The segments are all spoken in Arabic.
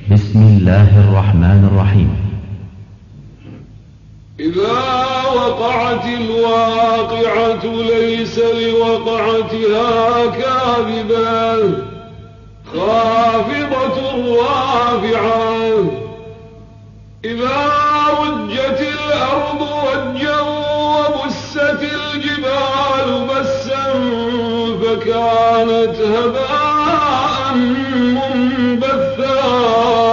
بسم الله الرحمن الرحيم. إذا وقعت الواقعة ليس لوقعتها كاذبة خافضة رافعة إذا رجت الأرض رجا وبست الجبال بسا فكانت هباء منبثا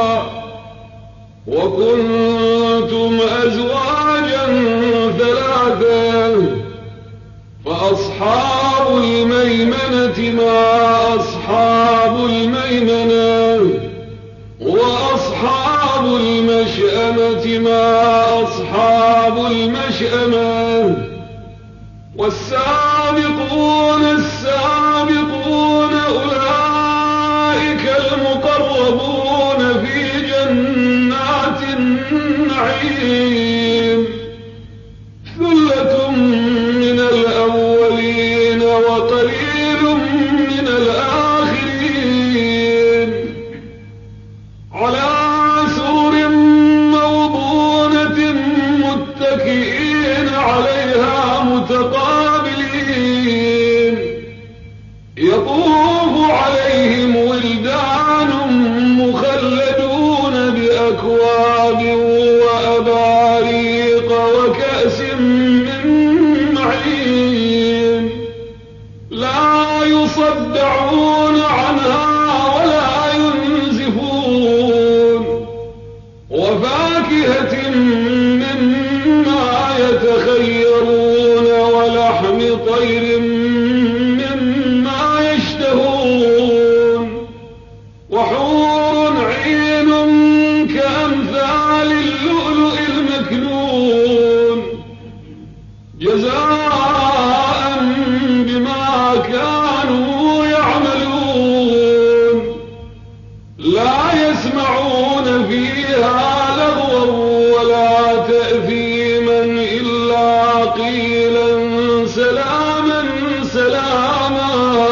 وكنتم أزواجا ثلاثا فأصحاب الميمنة ما أصحاب الميمنة وأصحاب المشأمة ما أصحاب المشأمة والسابقون السابقون أولئك المقربون في جنات النعيم ثلة من الأولين وقليل من الآخرين على سرر موضونة متكئين عليها متقابلين يطوف عليهم ولدان مخلدون بأكواب وأباريق وكأس من معين لا يصدعون عنها ولا ينزفون وفاكهة مما يتخيرون ولحم طير مما يشتهون وحور عين كأمثال اللؤلؤ المكنون جزاء بما كانوا يعملون لا يسمعون فيها لغوا ولا تأثيما إلا قيلا سلاما سلاما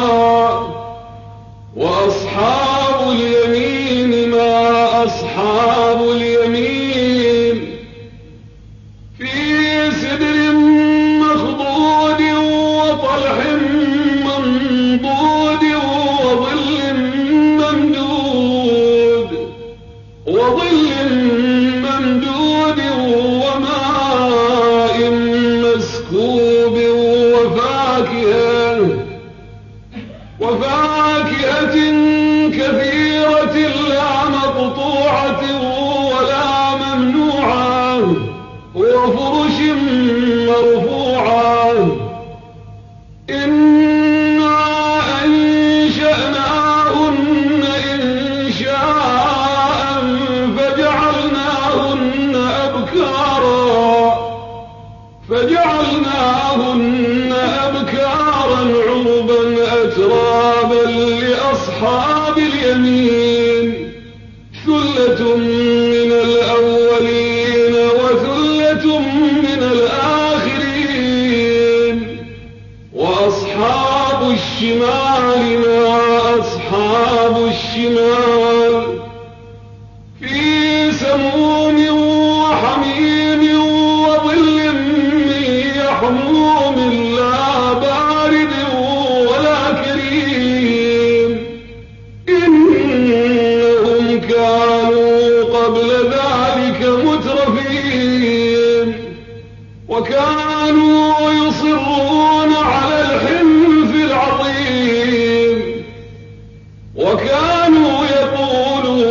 وأصحاب اليمين ما أصحاب اليمين في سدر مخضود وطلح منضود وظل ممدود وماء مسكوب وفاكهة كثيرة لا مقطوعة ولا ممنوعة وفرش مرفوعة إنا أنشأناهن إنشاء فجعلناهن أبكارا عربا أترابا لأصحاب اليمين ثلة من الأولين وثلة من الآخرين وأصحاب الشمال ما أصحاب الشمال في سموم وحميم وظل من يحموم لا بارد ولا كريم إنهم كانوا قبل ذلك مترفين وكانوا يصرون على الحنث العظيم وكانوا يقولون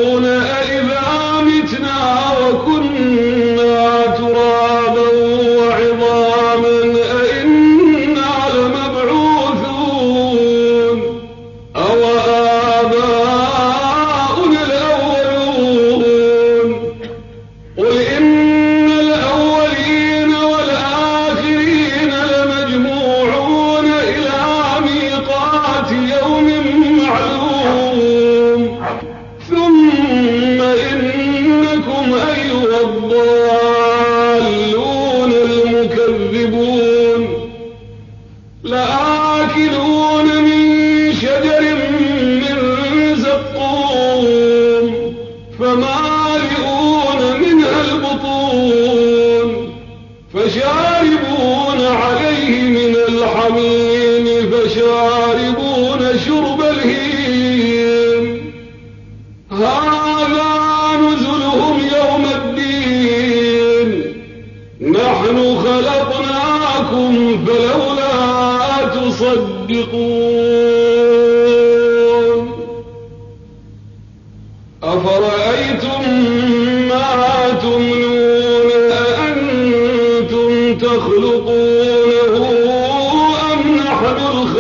أفرأيتم ما تمنون أأنتم تخلقونه أم نحن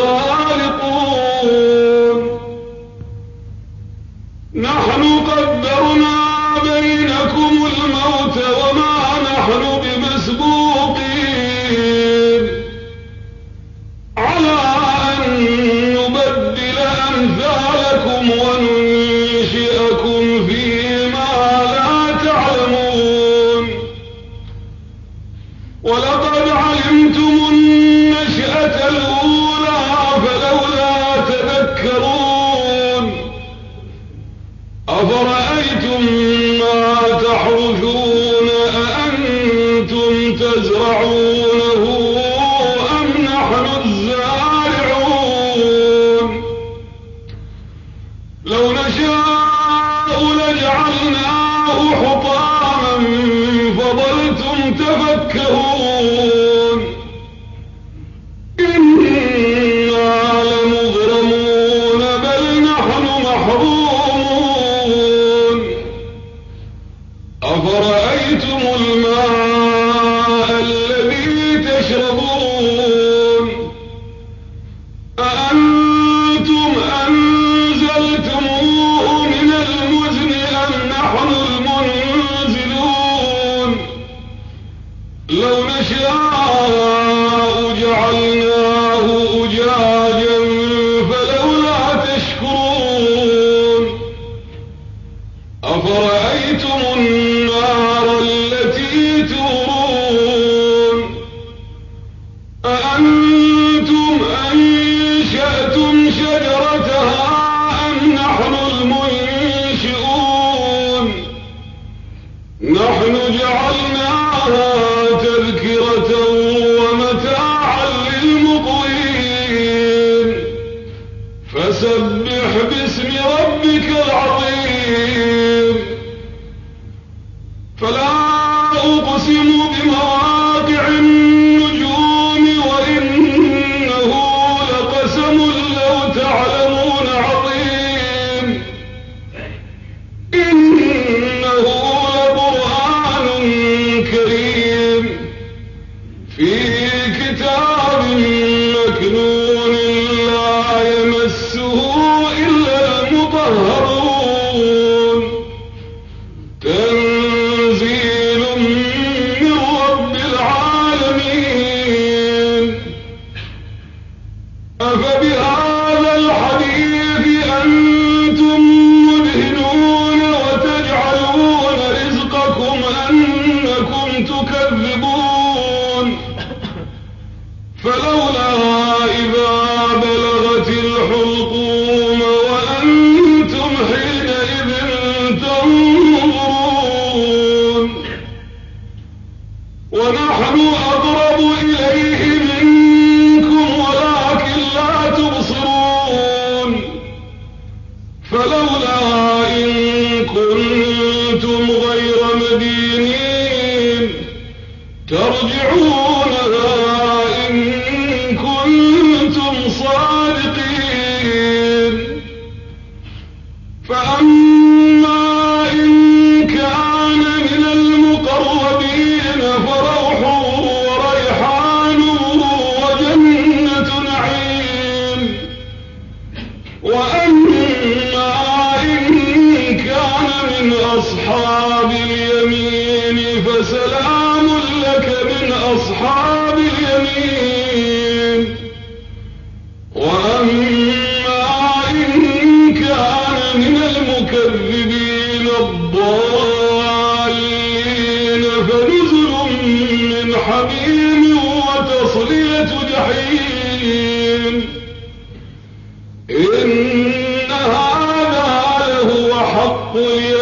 الخالقون نحن قدرنا بينكم الموت وما نحن بمسبوقين على أن نبدل أمثالكم وننشئكم فيما لا تعلمون ولقد علمتم النشأة الأولى فلولا تذكرون أفرأيتم ما تحرثون أأنتم تزرعونه أم نحن الزارعون لو نشاء لجعلناه حطاما فظلتم تفكهون إنا لمغرمون بل نحن محرومون أفرأيتم الماء الذي تشربون أأنتم أنزلتموه من المزن أم نحن المنزلون لو نشاء جعلناه أجاجا فلولا تشكرون أفرأيتم النار التي تورون أأنتم أنشأتم شجرتها أم نحن المنشئون نحن جعلناها تذكرة ومتاعا للمقوين فسبح باسم ربك العظيم فلا أقسم بمواقع النجوم وإنه لقسم لو تعلمون عظيم إنه لقرآن كريم في كتاب مكنون لا يمسه إلا المطهرون تنزيل من رب العالمين أفبهذا الحديث أنتم مدهنون وتجعلون رزقكم أنكم تكذبون فلولا إذا بلغت الحلقوم وأنتم حينئذ تنظرون ونحن أقرب إليه منكم ولكن لا تبصرون فلولا إن كنتم غير مدينين ترجعونها إن كنتم صادقين فأما إن كان من المقربين فروح وريحان وجنة نعيم وأما إن كان من أصحاب اليمين فسلام لك من أصحاب اليمين وأما إن كان من المكذبين الضالين فنزل من حميم وتصلية جحيم إن هذا لهو حق اليقين